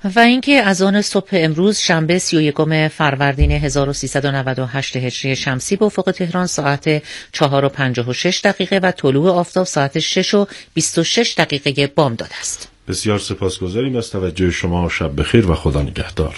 و اینکه از آن صبح امروز شنبه 31 فروردین 1398 هجری شمسی به افق تهران ساعت 4:56 و طلوع آفتاب ساعت 6:26 بامداد است. بسیار سپاسگزاریم از توجه شما. شب بخیر و خدا نگهدار.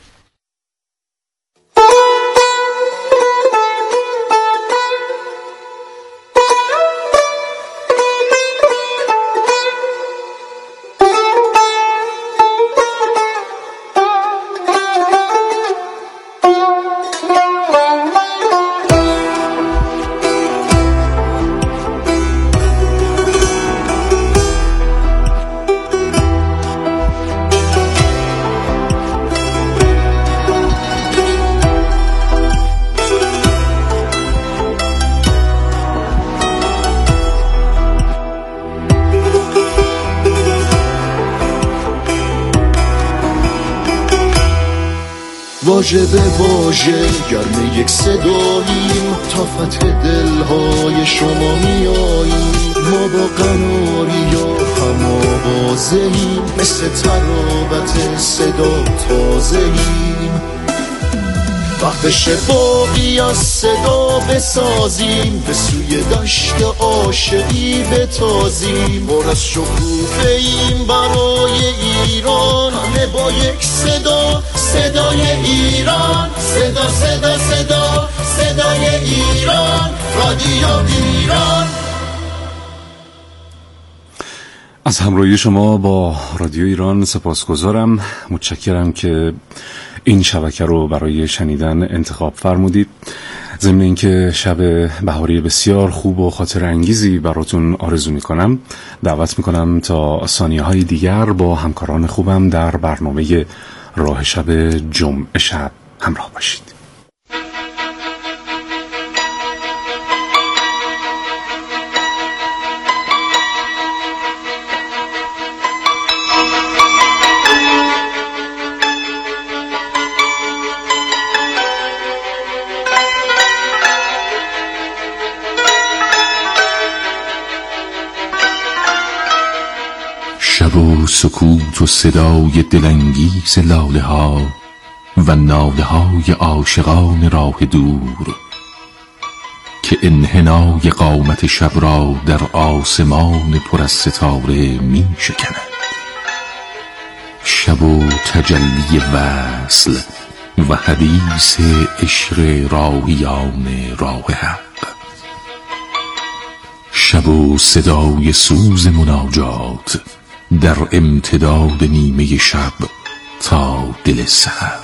واژه به واژه گرم یک صداییم، تا فتح دلهای شما میاییم. ما با قناری یا هم آوازهیم، مثل ترابت صدا تازهیم. وقت بشه باقی از صدا بسازیم، به سوی دشت عاشقی بتازیم. پر از شکوفه‌ایم برای ایران، همه با یک صدا، صدای ایران. صدا صدا صدا صدای ایران، رادیو ایران. از همراهی شما با رادیو ایران سپاسگزارم. متشکرم که این شبکه رو برای شنیدن انتخاب فرمودید. ضمن اینکه شب بهاری بسیار خوب و خاطر انگیزی براتون آرزو میکنم، دعوت میکنم تا ثانیه‌های دیگر با همکاران خوبم در برنامه راه شب جمعه شب همراه باشید. شب و سکوت و صدای دلانگیز لاله ها و ناله های عاشقان راه دور، که انحنای قامت شب را در آسمان پر از ستاره می شکند. شب و تجلی وصل و حدیث عشق راهیان راه حق. شب و صدای سوز مناجات در امتداد نیمه شب تا دل سحر.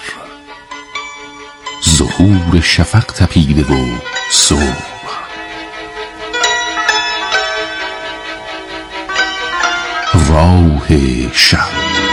ظهور شفق تپیده و صبح. راه شب.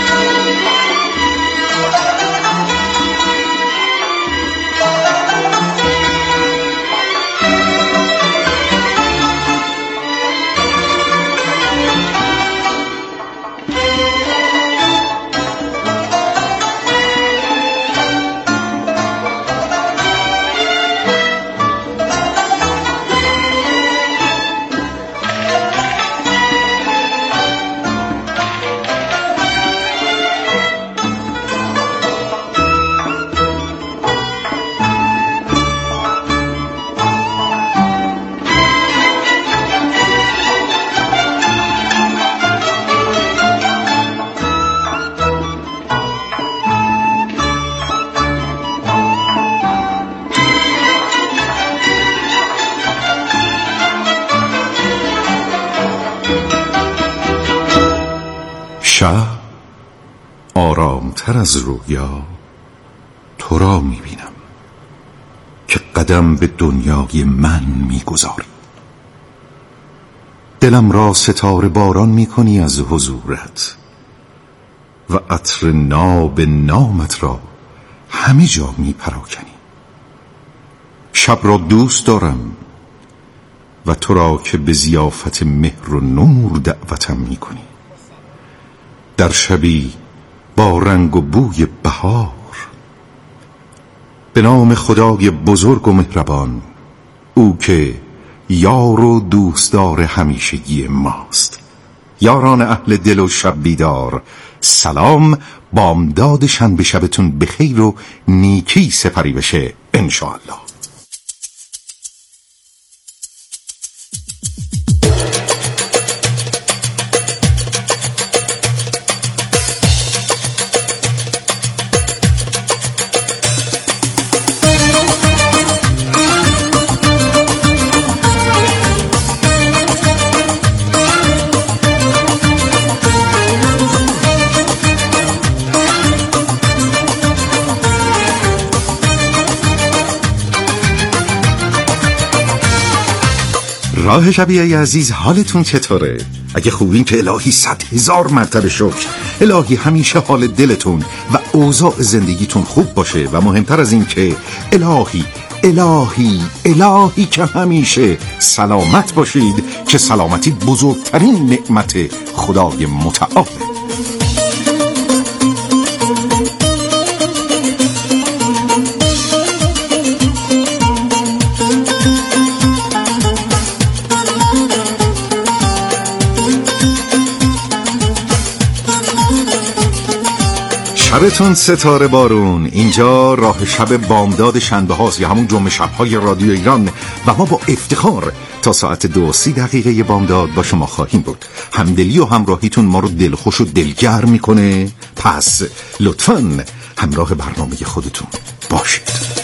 شب آرامتر از رویا تو را میبینم که قدم به دنیای من میگذاری. دلم را ستاره باران میکنی از حضورت و عطر ناب نامت را همه جا میپراکنی. شب را دوست دارم و تو را که به ضیافت مهر و نور دعوتم میکنی. در شبی با رنگ و بوی بهار، به نام خدای بزرگ و مهربان، او که یار و دوستدار همیشگی ماست. یاران اهل دل و شب بیدار، سلام، بامداد شنبه شبتون بخیر و نیکی سپری بشه انشاءالله. راه شبیه عزیز، حالتون چطوره؟ اگه خوبین که الهی 100,000 مرتبه شکر. الهی همیشه حال دلتون و اوضاع زندگیتون خوب باشه و مهمتر از این که الهی که همیشه سلامت باشید، که سلامتی بزرگترین نعمت خدای متعاله. شبتون ستاره بارون. اینجا راه شب بامداد شنبه هاست، یا همون جمعه شب‌های رادیو ایران، و ما با افتخار تا ساعت 2:30 بامداد با شما خواهیم بود. همدلی و همراهیتون ما رو دلخوش و دلگرم میکنه، پس لطفاً همراه برنامه خودتون باشید.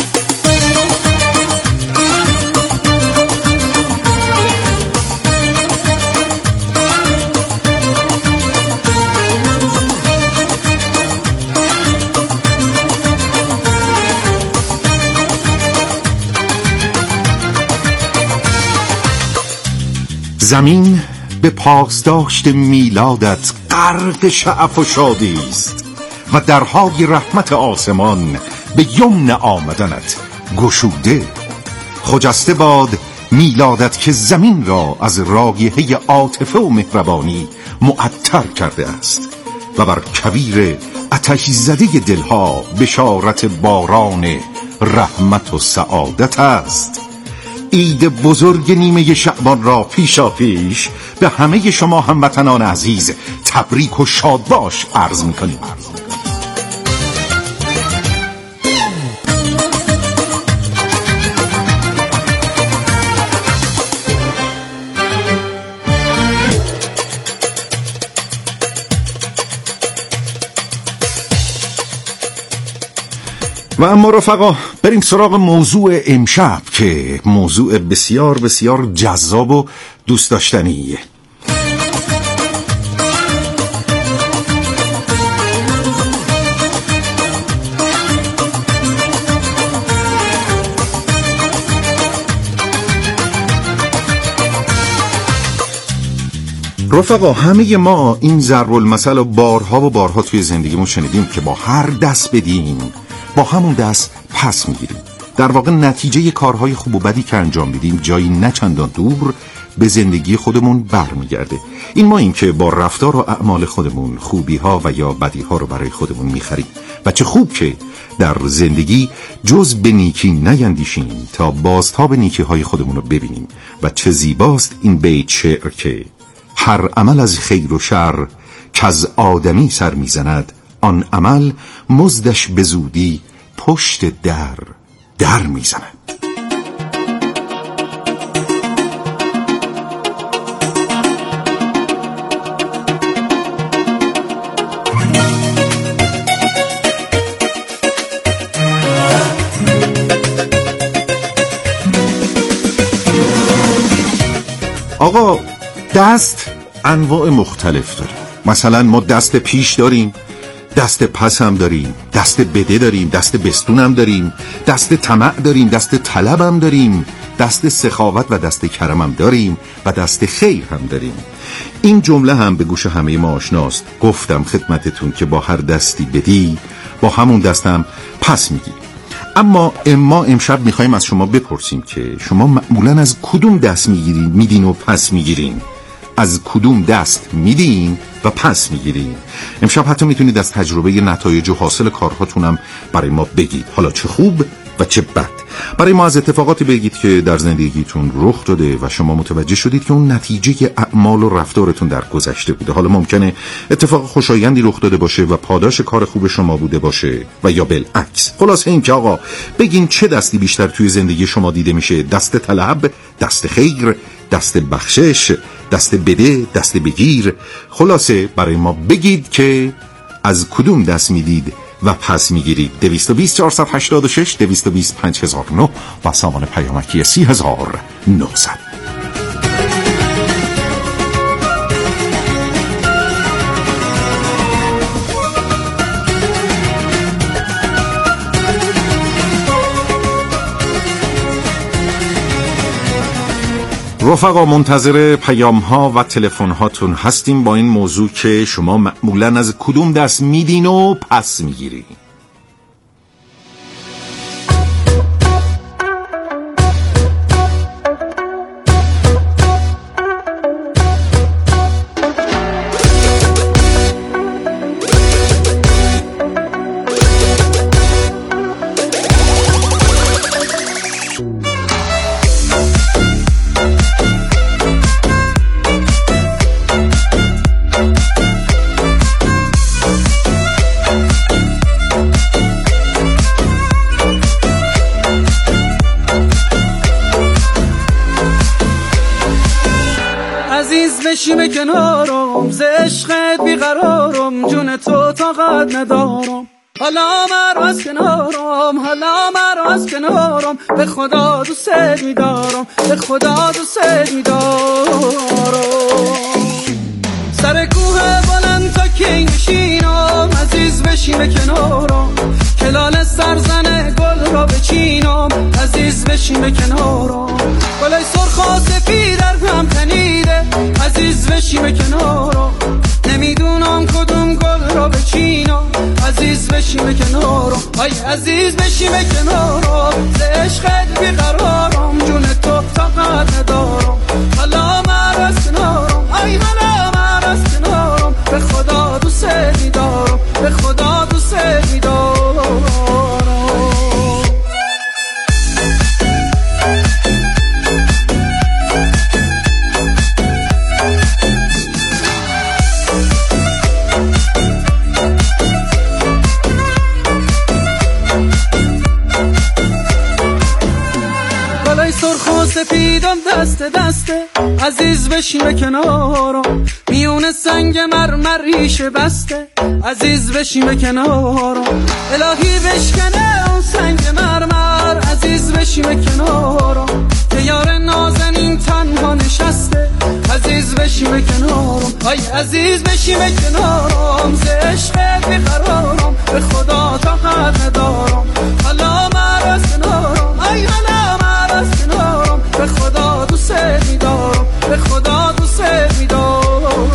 زمین به پاسداشت میلادت غرق شعف و شادی است و درهای رحمت آسمان به یمن آمدنت گشوده. خجسته باد میلادت که زمین را از رایحه عاطفه و مهربانی معطر کرده است و بر کویر آتش زده دلها بشارت باران رحمت و سعادت است. عید بزرگ نیمه شعبان را پیشا پیش به همه شما هموطنان عزیز تبریک و شادباش عرض می‌کنیم. و اما رفقا، بریم سراغ موضوع امشب که موضوع بسیار بسیار جذاب و دوست داشتنیه. رفقا، همه ما این ضرب المثل و بارها توی زندگیمون شنیدیم که با هر دست بدیم با همون دست پس میگیریم. در واقع نتیجه کارهای خوب و بدی که انجام میدیم جایی نه چندان دور به زندگی خودمون برمیگرده. این که با رفتار و اعمال خودمون خوبی ها و یا بدی ها رو برای خودمون میخریم و چه خوب که در زندگی جز به نیکی نیندیشیم تا بازتاب نیکی های خودمون رو ببینیم. و چه زیباست این بیت شعر که هر عمل از خیر و شر که از آدمی سر میزند، آن عمل مزدش به زودی پشت در میزند. آقا، دست انواع مختلف داره. مثلا ما دست پیش داریم، دست پس هم داریم، دست بده داریم، دست بستون هم داریم، دست طمع داریم، دست طلب هم داریم، دست سخاوت و دست کرم هم داریم و دست خیر هم داریم. این جمله هم به گوش همه ما آشناست. گفتم خدمتتون که با هر دستی بدی با همون دستم پس میگی. اما امشب میخوایم از شما بپرسیم که شما معمولاً از کدوم دست میدین و پس میگیرین؟ از کدوم دست میدین و پس میگیرین؟ امشب حتی میتونید از تجربه نتایج و حاصل کارهاتونم برای ما بگید، حالا چه خوب و چه بد. برای ما از اتفاقاتی بگید که در زندگیتون رخ داده و شما متوجه شدید که اون نتیجه اعمال و رفتارتون در گذشته بوده. حالا ممکنه اتفاق خوشایندی رخ داده باشه و پاداش کار خوب شما بوده باشه و یا بالعکس. خلاصه این که آقا بگین چه دستی بیشتر توی زندگی شما دیده میشه؟ دست طلب، دست خیر، دست بخشش، دست بده، دست بگیر. خلاصه برای ما بگید که از کدوم دست میدید و پس میگیرید. 220 486 220 5009 و سامان پیامکی 30900. رفقا منتظر پیام ها و تلفن هاتون هستیم با این موضوع که شما معمولا از کدوم دست میدین و پس میگیرین. بشیم کنارم ز عشقت بیقرارم جون تو طاقت ندارم حالا مرو از کنارم حالا مرو از کنارم به خدا دوست می‌دارم به خدا دوست می‌دارم سر کوه بلند تا کی نشینم عزیز بشیم کنارم کلال سرزن گل را بچینم عزیز بشیم کنارم گلای سرخ و سفید در هم تنیده عزیز بشیم کنارم نمیدونم کدوم گل را بچینم عزیز بشیم کنارم آی عزیز بشیم کنارم ز عشقت بیقرارم جون تو طاقت ندارم حالا مرو از کنارم آی حالا مرو از کنارم به خدا دوست می‌دارم به خدا دوست می‌دارم سپیدم دست دسته عزیز بشیم کنارم میون سنگ مرمر ریشه بسته عزیز بشیم کنارم الهی بشکنه اون سنگ مرمر عزیز بشیم کنارم که یار نازنین تنها نشسته عزیز بشیم کنارم آی عزیز بشیم کنارم ز عشقت بیقرارم به خدا طاقت ندارم حالا مرو از کنارم آی حالا مرو از کنارم به خدا دوست می‌دارم به خدا دوست می‌دارم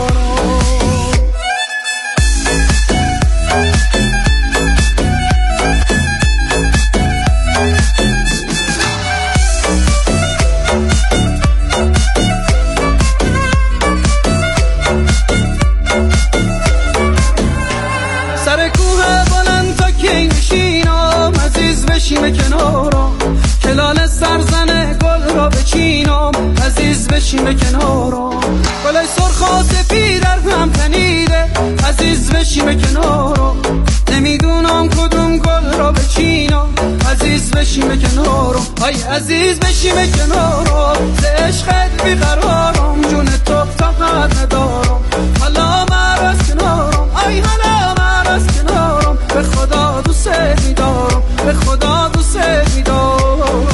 سر کوه بلند تا کی نشینم عزیز بشیم کنارم کلال سرزن گل را بچینم عزیز بشیم کنارم گلای سرخ و سفید در هم تنیده عزیز بشیم کنارم نمیدونم کدوم گل را بچینم عزیز بشیم کنارم آی عزیز بشیم کنارم ز عشقت بیقرارم جون تو طاقت ندارم حالا مرو از کنارم آی حالا مرو از کنارم به خدا دوست می‌دارم به خدا دوست می‌دارم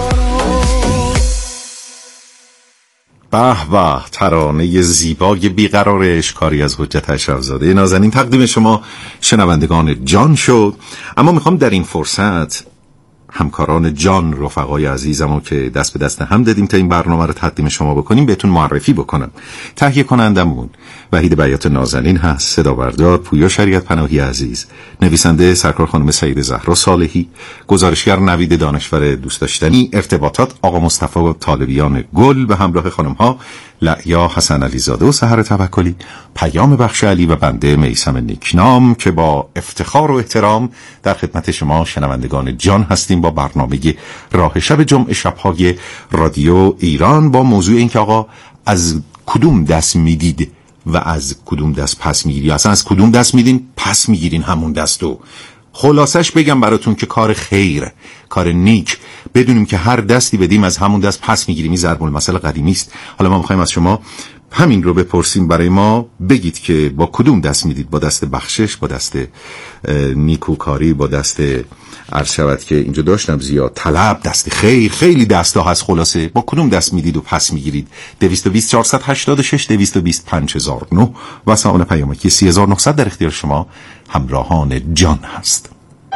به به ترانه زیبای بیقرار اشکاری از حجت اشرفزاده نازنین تقدیم شما شنوندگان جان شد. اما میخوام در این فرصت همکاران جان رفقای عزیزمو که دست به دست هم دادیم تا این برنامه رو تقدیم شما بکنیم بهتون معرفی بکنم. تهیه کنندمون وحید بیات نازنین هست، صدا بردار پویا شریعت پناهی عزیز، نویسنده سرکار خانم سعیده زهرا صالحی، گزارشگر نوید دانشور دوست داشتنی، ارتباطات آقا مصطفی طالبیان گل به همراه خانم ها لعیا حسن علیزاده و سحر توکلی، پیام بخش علی و بنده میثم نیکنام که با افتخار و احترام در خدمت شما شنوندگان جان هستیم با برنامه راه شب جمعه شب‌های رادیو ایران با موضوع این که آقا از کدوم دست میدید و از کدوم دست پس میگیری، اصلا از کدوم دست میدین پس میگیرین همون دستو. خلاصش بگم براتون که کار خیر، کار نیک، بدونیم که هر دستی بدیم از همون دست پس میگیریم. این ضرب المثل قدیمی است. حالا ما میخوایم از شما همین رو بپرسیم، برای ما بگید که با کدوم دست میدید، با دست بخشش، با دست نیکوکاری، با دست عرض شود که اینجا داشتم زیاد طلب، دست خیر، خیلی دستا هست. خلاصه با کدوم دست میدید و پس میگیرید؟ 220 486 220 5009 و سامانه پیامکی 3900 در اختیار شما همراهان جان هست.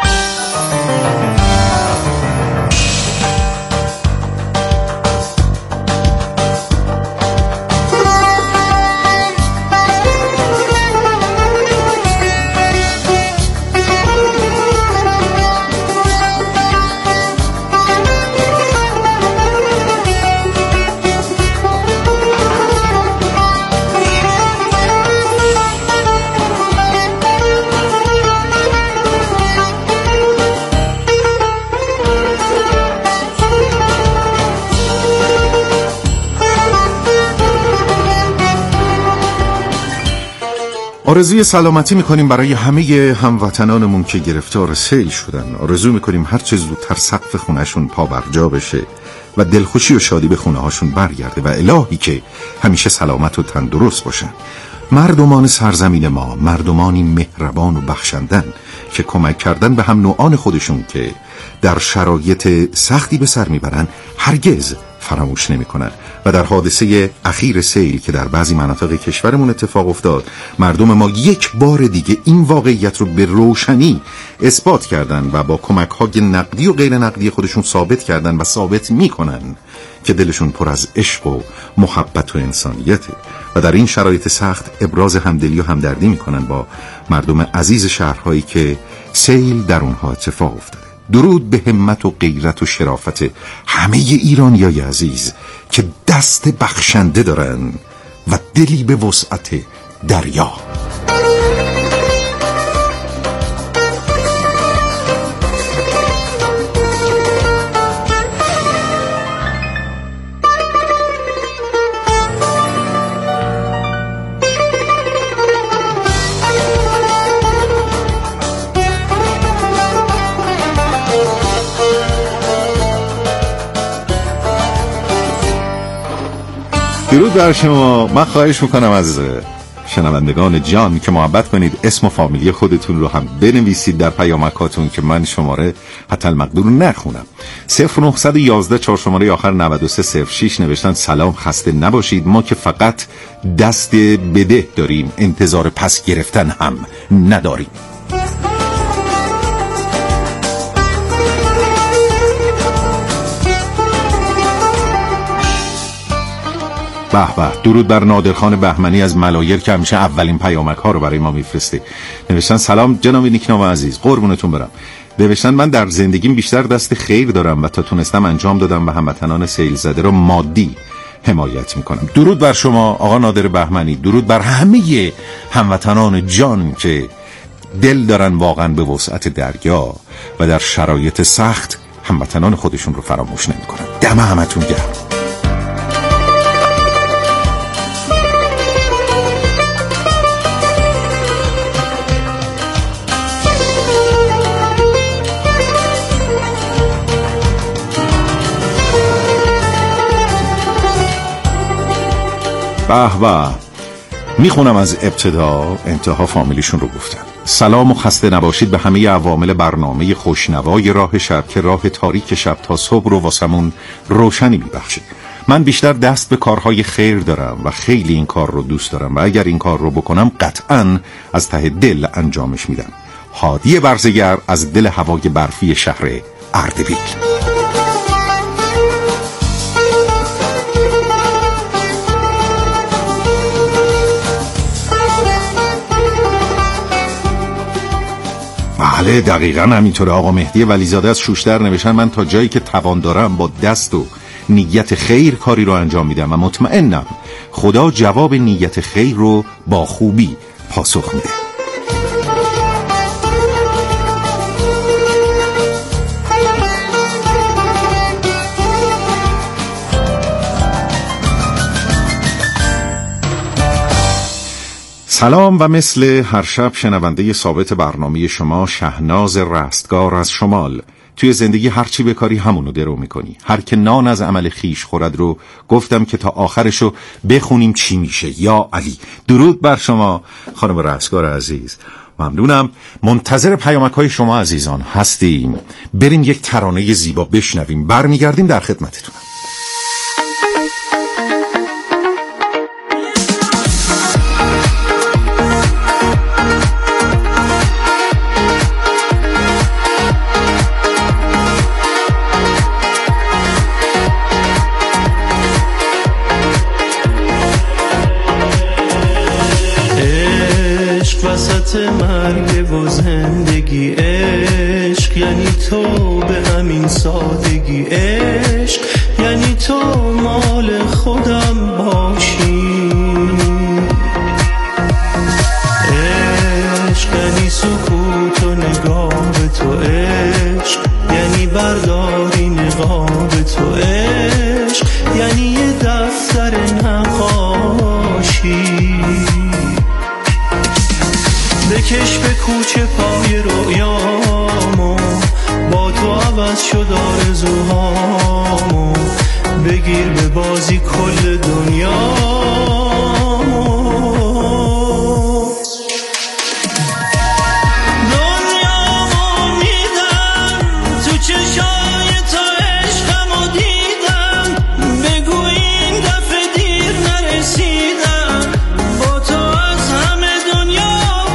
آرزوی سلامتی میکنیم برای همه هموطنانمون که گرفتار سیل شدن. آرزو میکنیم هر چه زودتر سقف خونهشون پا برجا بشه و دلخوشی و شادی به خونه هاشون برگرده و الهی که همیشه سلامت و تندرست باشن. مردمان سرزمین ما مردمانی مهربان و بخشندن که کمک کردن به هم نوعان خودشون که در شرایط سختی به سر میبرن هرگز فراموش نمی‌کنن و در حادثه اخیر سیل که در بعضی مناطق کشورمون اتفاق افتاد، مردم ما یک بار دیگه این واقعیت رو به روشنی اثبات کردن و با کمک‌های نقدی و غیر نقدی خودشون ثابت کردن و ثابت می‌کنن که دلشون پر از عشق و محبت و انسانیته و در این شرایط سخت ابراز همدلی و همدردی می‌کنن با مردم عزیز شهرهایی که سیل در اونها اتفاق افتاده. درود به همت و غیرت و شرافت همه ایرانیای عزیز که دست بخشنده دارن و دلی به وسعت دریا. درود بر شما. من خواهش میکنم از شنوندگان جان که محبت کنید اسم و فامیلی خودتون رو هم بنویسید در پیامکاتون که من شماره حتی المقدور رو نخونم. 0911 4 شماره آخر 9306 نوشتن سلام، خسته نباشید، ما که فقط دست بده داریم، انتظار پس گرفتن هم نداریم. به به. درود بر نادرخان بهمنی از ملایر که همیشه اولین پیامک ها رو برای ما میفرسته. نوشتن سلام جناب نیکنام عزیز، قربونتون برم. نوشتن من در زندگیم بیشتر دست خیر دارم و تا تونستم انجام دادم و هموطنان سیل زده رو مادی حمایت میکنم. درود بر شما آقا نادر بهمنی، درود بر همه هموطنان جان که دل دارن واقعا به وسعت دریا و در شرایط سخت هموطنان خودشون رو فراموش نمیکنن. دم همتون گرم. به به. میخونم از ابتدا انتها فامیلیشون رو گفتن. سلام و خسته نباشید به همه عوامل برنامه خوشنوای راه شب که راه تاریک شب تا صبح رو واسمون روشنی میبخشید. من بیشتر دست به کارهای خیر دارم و خیلی این کار رو دوست دارم و اگر این کار رو بکنم قطعاً از ته دل انجامش میدم. هادی برزگر از دل هوای برفی شهر اردبیل. بله دقیقاً همینطوره. آقا مهدی ولیزاده از شوشتر نوشتن من تا جایی که توان دارم با دست و نیت خیر کاری رو انجام میدم و مطمئنم خدا جواب نیت خیر رو با خوبی پاسخ میده. سلام و مثل هر شب شنونده ثابت برنامه شما شهناز رستگار از شمال. توی زندگی هرچی بکاری همونو درو میکنی. هر که نان از عمل خیش خورد رو گفتم که تا آخرشو بخونیم چی میشه. یا علی. درود بر شما خانم رستگار عزیز. ممنونم. منتظر پیامک‌های شما عزیزان هستیم. بریم یک ترانه زیبا بشنویم، برمیگردیم در خدمتتونم. مرگ و زندگی، عشق یعنی تو به همین سادگی، عشق یعنی تو مال خودم باشی، عشق یعنی سکوت و نگاه به تو، عشق یعنی برداری نقاب تو، عشق یعنی یه دفتر نقاشی، بکش به کوچه پای رویامو، با تو عوض شد آرزوهامو، بگیر به بازی کل دنیامو، دنیامو میدم تو چشای تو، عشقمو دیدم، بگو این دفعه دیر نرسیدم، با تو از همه دنیا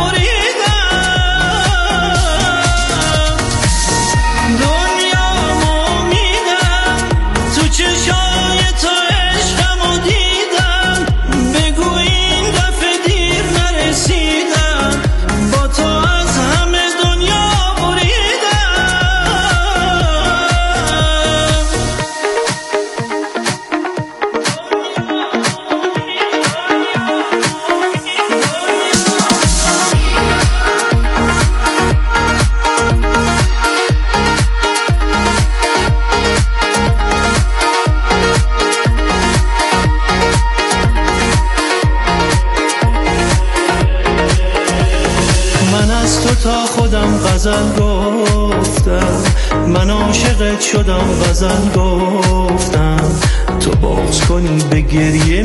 غزل گفتم، من عاشقت شدم غزل گفتم، تو باز کنی به گریه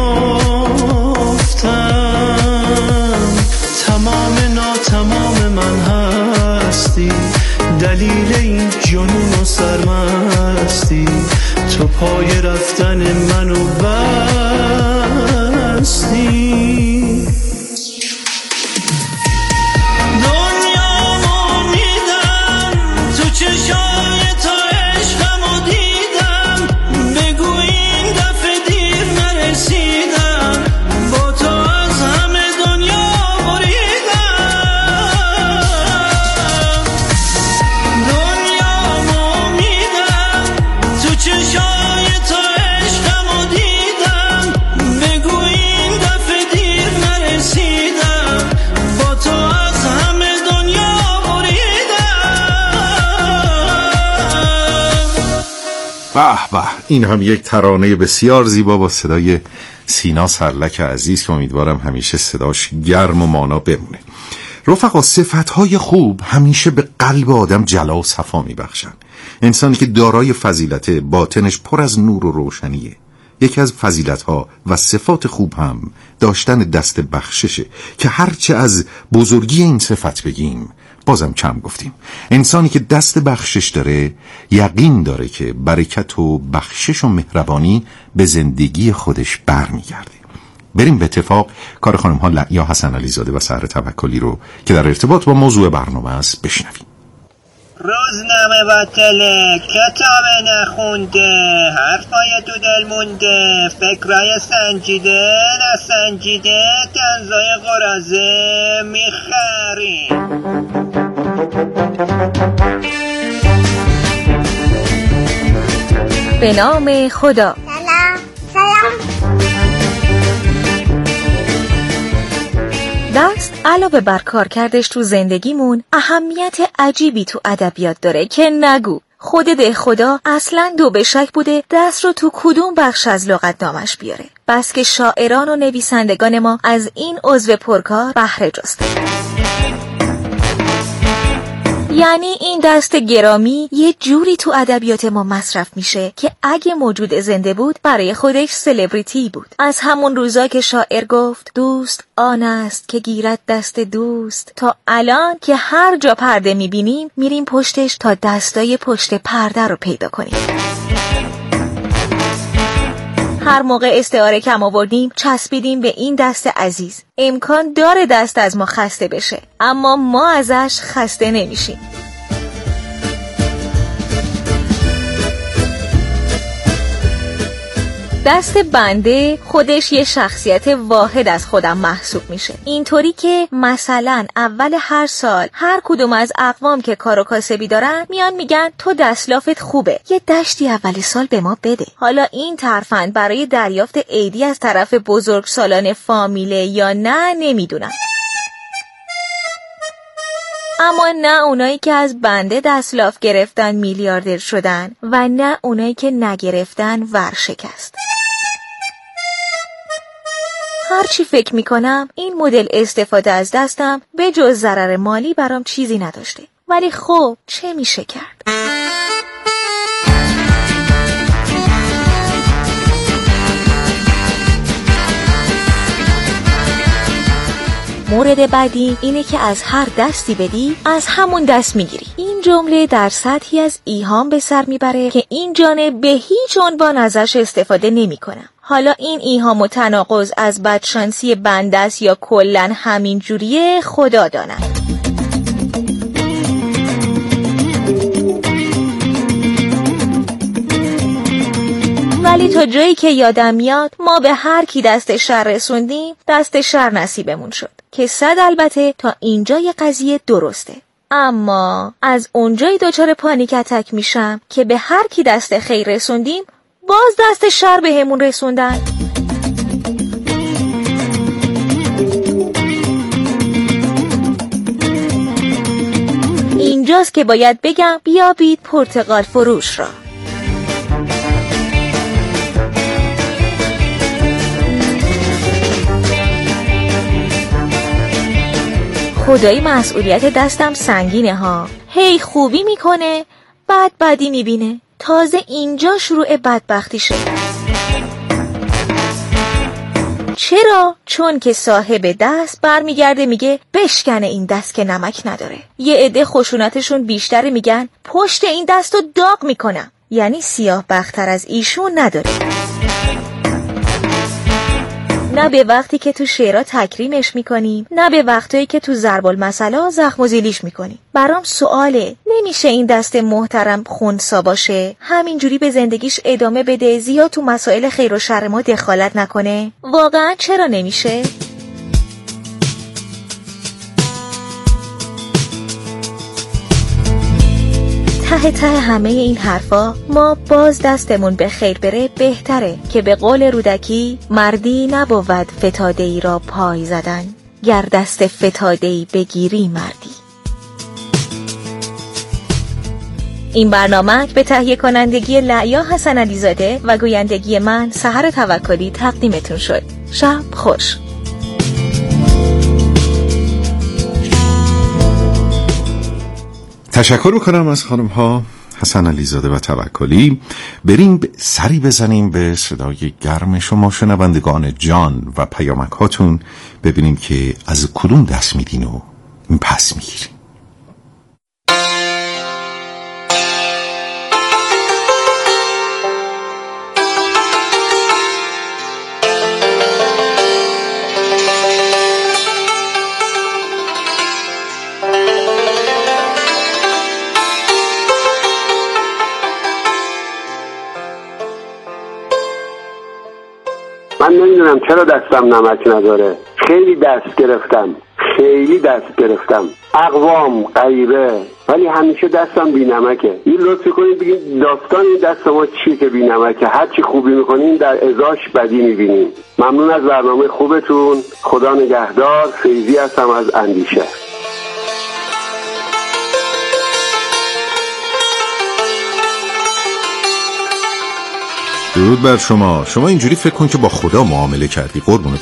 میافتم، تمام ناتمام من هستی، دلیل این جنون و سرمستی، تو پای رفتن منو بستی، به به، این هم یک ترانه بسیار زیبا با صدای سینا سرلک عزیز که امیدوارم همیشه صداش گرم و مانا بمونه. رفقا، صفتهای خوب همیشه به قلب آدم جلا و صفا میبخشن. انسانی که دارای فضیلت، باطنش پر از نور و روشنیه. یکی از فضیلتها و صفات خوب هم داشتن دست بخششه که هرچه از بزرگی این صفت بگیم بازم کم گفتیم. انسانی که دست بخشش داره یقین داره که برکت و بخشش و مهربانی به زندگی خودش برمیگرده. بریم به اتفاق کار خانم ها لعیا حسن علیزاده و سحر توکلی رو که در ارتباط با موضوع برنامه است بشنویم. روزنامه باطله، کتاب نخونده، حرفای تو دل مونده، فکرای سنجیده نسنجیده، تنزای قرازه میخری. به نام خدا. سلام. علاوه بر کارکردش تو زندگیمون، اهمیت عجیبی تو ادبیات داره که نگو. خود ده خدا اصلاً دو به شک بوده دست رو تو کدوم بخش از لغتنامش بیاره. بس که شاعران و نویسندگان ما از این عضو پرکار بهره جسته. یعنی این دست گرامی یه جوری تو ادبیات ما مصرف میشه که اگه موجود زنده بود برای خودش سلبریتی بود. از همون روزا که شاعر گفت دوست آن است که گیرد دست دوست، تا الان که هر جا پرده میبینیم میریم پشتش تا دستای پشت پرده رو پیدا کنیم. هر موقع استعاره کم آوردیم چسبیدیم به این دست عزیز. امکان داره دست از ما خسته بشه، اما ما ازش خسته نمیشیم. دست بنده خودش یه شخصیت واحد از خودم محسوب میشه. اینطوری که مثلا اول هر سال هر کدوم از اقوام که کار و کاسبی دارن میان میگن تو دستلافت خوبه، یه دشتی اول سال به ما بده. حالا این ترفند برای دریافت عیدی از طرف بزرگسالان فامیله یا نه نمیدونم. اما نه اونایی که از بنده دستلاف گرفتن میلیاردر شدن و نه اونایی که نگرفتن ورشکست. هرچی فکر میکنم این مدل استفاده از دستم به جز ضرر مالی برام چیزی نداشته. ولی خب چه میشه کرد؟ مورد بعدی اینه که از هر دستی بدی از همون دست میگیری. این جمله در سطحی از ایهام به سر میبره که این جانب به هیچ عنوان ازش استفاده نمی کنم. حالا این ایهام و تناقض از بدشانسی بنده است یا کلن همین جوریه خدا داند. ولی تا جایی که یادم میاد ما به هر کی دست شر رسوندیم دست شر نصیبمون شد که 100 البته تا اینجای قضیه درسته. اما از اونجایی دچار پانیک اتک میشم که به هر کی دست خیر رسوندیم باز دست شر بهمون رسوندن. اینجاست که باید بگم بیابید پرتقال فروش را. خدایی مسئولیت دستم سنگینه ها. هی خوبی میکنه بعد بدی میبینه. تازه اینجا شروع بدبختی شد. چرا؟ چون که صاحب دست برمیگرده میگه بشکنه این دست که نمک نداره. یه عده خشونتشون بیشتره، میگن پشت این دستو داغ میکنم. یعنی سیاه بختر از ایشون نداره. نه به وقتی که تو شعرها تکریمش میکنیم، نه به وقتایی که تو ضرب المثل زخم و زیلیش میکنیم. برام سواله، نمیشه این دست محترم خونسا باشه، همینجوری به زندگیش ادامه بده، زیاد تو مسائل خیر و شر ما دخالت نکنه؟ واقعا چرا نمیشه؟ ته همه این حرفا ما باز دستمون به خیر بره بهتره که به قول رودکی مردی نبود فتاده‌ای را پای زدن، گر دست فتاده‌ای بگیری مردی. این برنامه به تهیه کنندگی لعیا حسن علیزاده و گویندگی من سحر توکلی تقدیمتون شد. شب خوش. تشکر میکنم از خانم ها حسن علیزاده و توکلی. بریم سری بزنیم به صدای گرم شما شنوندگان جان و پیامک هاتون، ببینیم که از کدوم دست میدین و پس میگیریم. من نمیدونم چرا دستم نمک نداره. خیلی دست گرفتم، خیلی دست گرفتم، اقوام غیره، ولی همیشه دستم بی نمکه. این لطفی کنید بگید داستان این دست ما چیه که بی نمکه؟ هرچی خوبی میکنیم در ازاش بدی میبینیم. ممنون از برنامه خوبتون، خدا نگهدار. فیضی هستم از اندیشه. درود بر شما. شما اینجوری فکر کن که با خدا معامله کردی قربونت